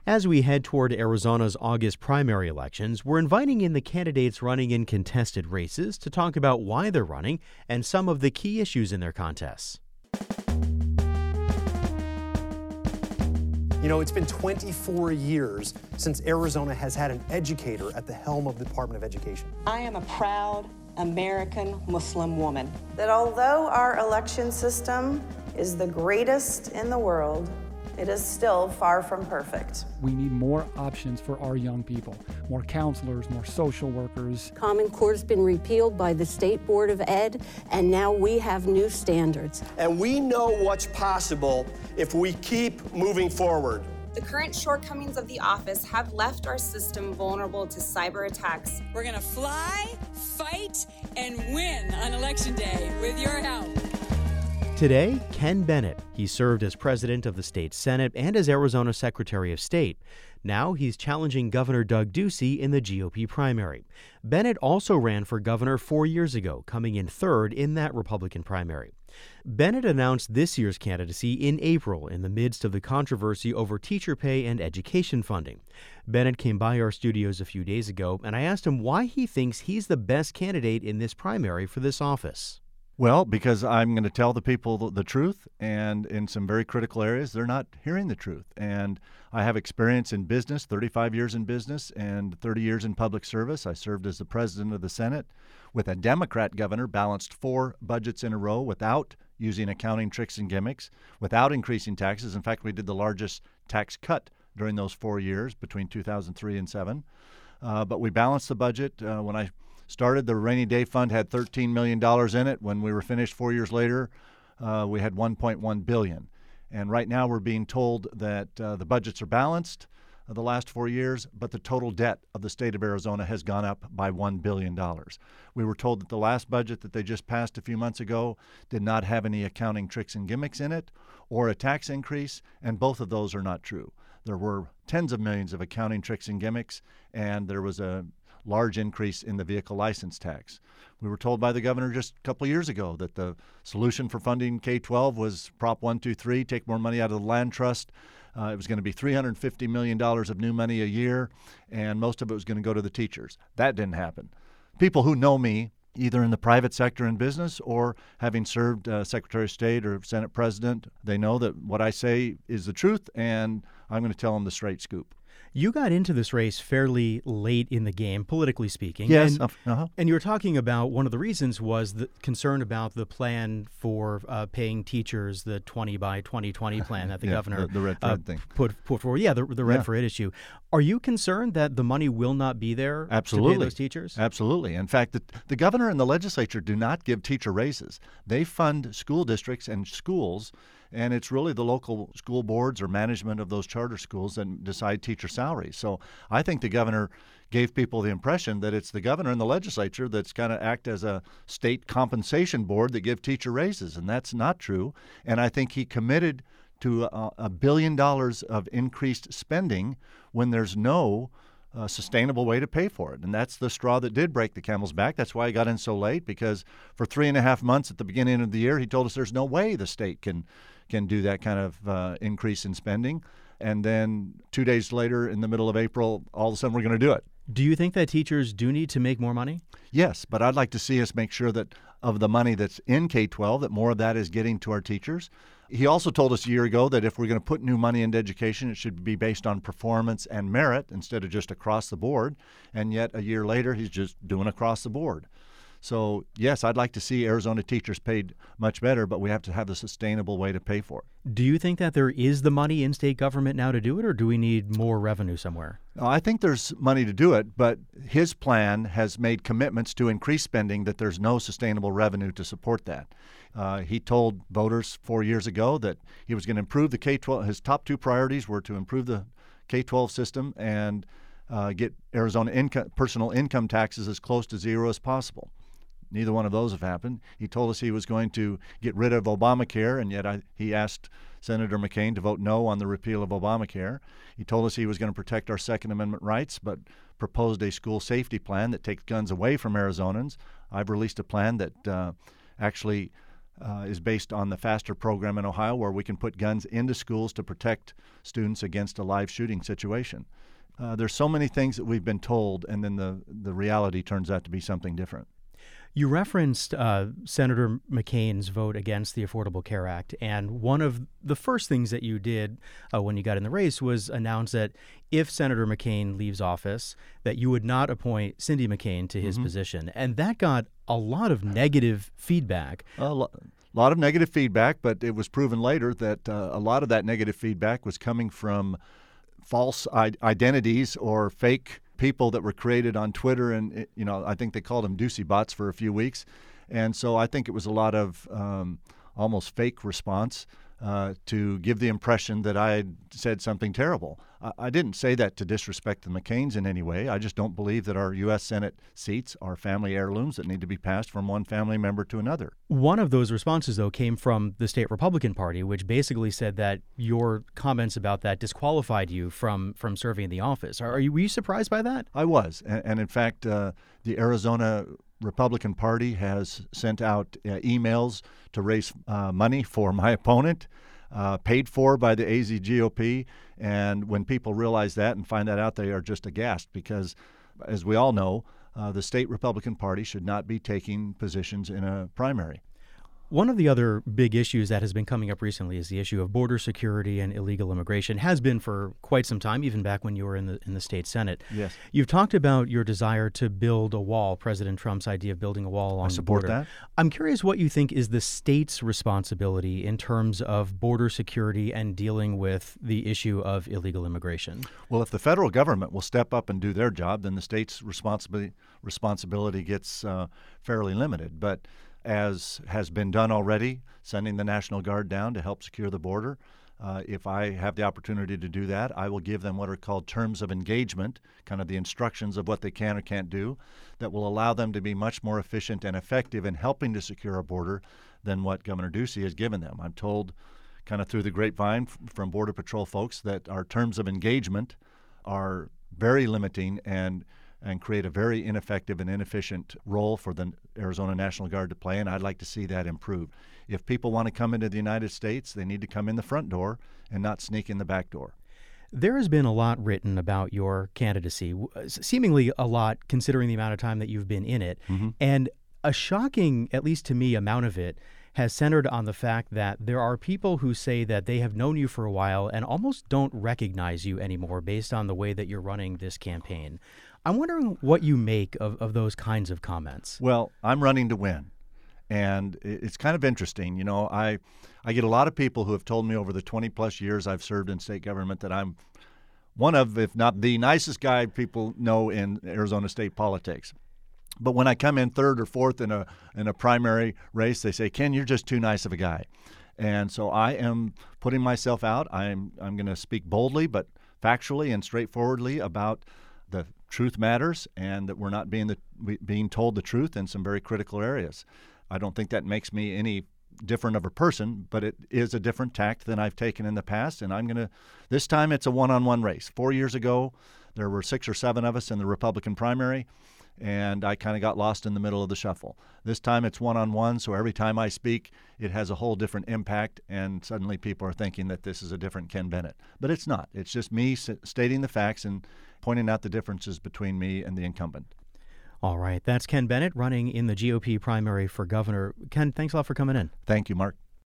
As we head toward Arizona's August primary elections, we're inviting in the candidates running in contested races to talk about why they're running and some of the key issues in their contests. You know, it's been 24 years since Arizona has had an educator at the helm of the Department of Education. I am a proud American Muslim woman. That although our election system is the greatest in the world, it is still far from perfect. We need more options for our young people, more counselors, more social workers. Common Core's been repealed by the State Board of Ed, and now we have new standards. And we know what's possible if we keep moving forward. The current shortcomings of the office have left our system vulnerable to cyber attacks. We're going to fly, fight, and win on Election Day with your help. Today, Ken Bennett. He served as president of the state Senate and as Arizona Secretary of State. Now he's challenging Governor Doug Ducey in the GOP primary. Bennett also ran for governor 4 years ago, coming in third in that Republican primary. Bennett announced this year's candidacy in April in the midst of the controversy over teacher pay and education funding. Bennett came by our studios a few days ago, and I asked him why he thinks he's the best candidate in this primary for this office. Well, because I'm going to tell the people the truth, and in some very critical areas, they're not hearing the truth. And I have experience in business, 35 years in business and 30 years in public service. I served as the president of the Senate with a Democrat governor, balanced 4 budgets in a row without using accounting tricks and gimmicks, without increasing taxes. In fact, we did the largest tax cut during those 4 years between 2003 and 2007. But we balanced the budget. When I started, the rainy day fund had $13 million in it. When we were finished 4 years later, we had $1.1 billion. And right now we're being told that the budgets are balanced the last 4 years, but the total debt of the state of Arizona has gone up by $1 billion. We were told that the last budget that they just passed a few months ago did not have any accounting tricks and gimmicks in it or a tax increase, and both of those are not true. There were tens of millions of accounting tricks and gimmicks, and there was a large increase in the vehicle license tax. We were told by the governor just a couple of years ago that the solution for funding K-12 was Prop 123, take more money out of the land trust. It was going to be $350 million of new money a year, and most of it was going to go to the teachers. That didn't happen. People who know me, either in the private sector in business or having served Secretary of State or Senate President, they know that what I say is the truth, and I'm going to tell them the straight scoop. You got into this race fairly late in the game, politically speaking. Yes. And you were talking about one of the reasons was the concern about the plan for paying teachers, the 20 by 2020 plan that the governor the red for ed thing. put forward. Yeah, the red for ed issue. Are you concerned that the money will not be there to pay those teachers? Absolutely. In fact, the governor and the legislature do not give teacher raises. They fund school districts and schools, and it's really the local school boards or management of those charter schools that decide teacher salaries. So I think the governor gave people the impression that it's the governor and the legislature that's going to act as a state compensation board that give teacher raises, and that's not true. And I think he committed to $1 billion of increased spending when there's no sustainable way to pay for it. And that's the straw that did break the camel's back. That's why he got in so late, because for 3.5 months at the beginning of the year, he told us there's no way the state can do that kind of increase in spending. And then 2 days later, in the middle of April, all of a sudden we're going to do it. Do you think that teachers do need to make more money? Yes, but I'd like to see us make sure that of the money that's in K-12, that more of that is getting to our teachers. He also told us a year ago that if we're going to put new money into education, it should be based on performance and merit instead of just across the board. And yet a year later, he's just doing across the board. So, yes, I'd like to see Arizona teachers paid much better, but we have to have the sustainable way to pay for it. Do you think that there is the money in state government now to do it, or do we need more revenue somewhere? No, I think there's money to do it, but his plan has made commitments to increase spending that there's no sustainable revenue to support that. He told voters 4 years ago that he was going to improve the K-12. His top 2 priorities were to improve the K-12 system and get Arizona personal income taxes as close to zero as possible. Neither one of those have happened. He told us he was going to get rid of Obamacare, and yet he asked Senator McCain to vote no on the repeal of Obamacare. He told us he was going to protect our Second Amendment rights, but proposed a school safety plan that takes guns away from Arizonans. I've released a plan that actually is based on the FASTER program in Ohio, where we can put guns into schools to protect students against a live shooting situation. There's so many things that we've been told, and then the reality turns out to be something different. You referenced Senator McCain's vote against the Affordable Care Act, and one of the first things that you did when you got in the race was announce that if Senator McCain leaves office, that you would not appoint Cindy McCain to his position. And that got a lot of negative feedback. A lot of negative feedback, but it was proven later that a lot of that negative feedback was coming from false identities or fake people that were created on Twitter, and I think they called them Ducey bots for a few weeks, and so I think it was a lot of almost fake response to give the impression that I had said something terrible. I didn't say that to disrespect the McCains in any way. I just don't believe that our U.S. Senate seats are family heirlooms that need to be passed from one family member to another. One of those responses, though, came from the state Republican Party, which basically said that your comments about that disqualified you from serving in the office. Were you surprised by that? I was. And in fact, the Arizona Republican Party has sent out emails to raise money for my opponent, paid for by the AZ GOP. And when people realize that and find that out, they are just aghast because, as we all know, the state Republican Party should not be taking positions in a primary. One of the other big issues that has been coming up recently is the issue of border security and illegal immigration. Has been for quite some time, even back when you were in the state Senate. Yes. You've talked about your desire to build a wall, President Trump's idea of building a wall along the border. I support that. I'm curious what you think is the state's responsibility in terms of border security and dealing with the issue of illegal immigration. Well, if the federal government will step up and do their job, then the state's responsibility gets fairly limited. But as has been done already, sending the National Guard down to help secure the border. If I have the opportunity to do that, I will give them what are called terms of engagement, kind of the instructions of what they can or can't do, that will allow them to be much more efficient and effective in helping to secure a border than what Governor Ducey has given them. I'm told kind of through the grapevine from Border Patrol folks that our terms of engagement are very limiting and create a very ineffective and inefficient role for the Arizona National Guard to play, and I'd like to see that improve. If people want to come into the United States, they need to come in the front door and not sneak in the back door. There has been a lot written about your candidacy, seemingly a lot considering the amount of time that you've been in it, and a shocking, at least to me, amount of it has centered on the fact that there are people who say that they have known you for a while and almost don't recognize you anymore based on the way that you're running this campaign. I'm wondering what you make of those kinds of comments. Well, I'm running to win, and it's kind of interesting. You know, I get a lot of people who have told me over the 20-plus years I've served in state government that I'm one of, if not the nicest guy people know in Arizona state politics. But when I come in third or fourth in a primary race, they say, "Ken, you're just too nice of a guy." And so I am putting myself out. I'm going to speak boldly but factually and straightforwardly about the truth matters and that we're not being told the truth in some very critical areas. I don't think that makes me any different of a person, but it is a different tact than I've taken in the past. And this time it's a one-on-one race. 4 years ago, there were 6 or 7 of us in the Republican primary, and I kind of got lost in the middle of the shuffle. This time it's one-on-one, so every time I speak, it has a whole different impact, and suddenly people are thinking that this is a different Ken Bennett. But it's not. It's just me stating the facts and pointing out the differences between me and the incumbent. All right. That's Ken Bennett running in the GOP primary for governor. Ken, thanks a lot for coming in. Thank you, Mark.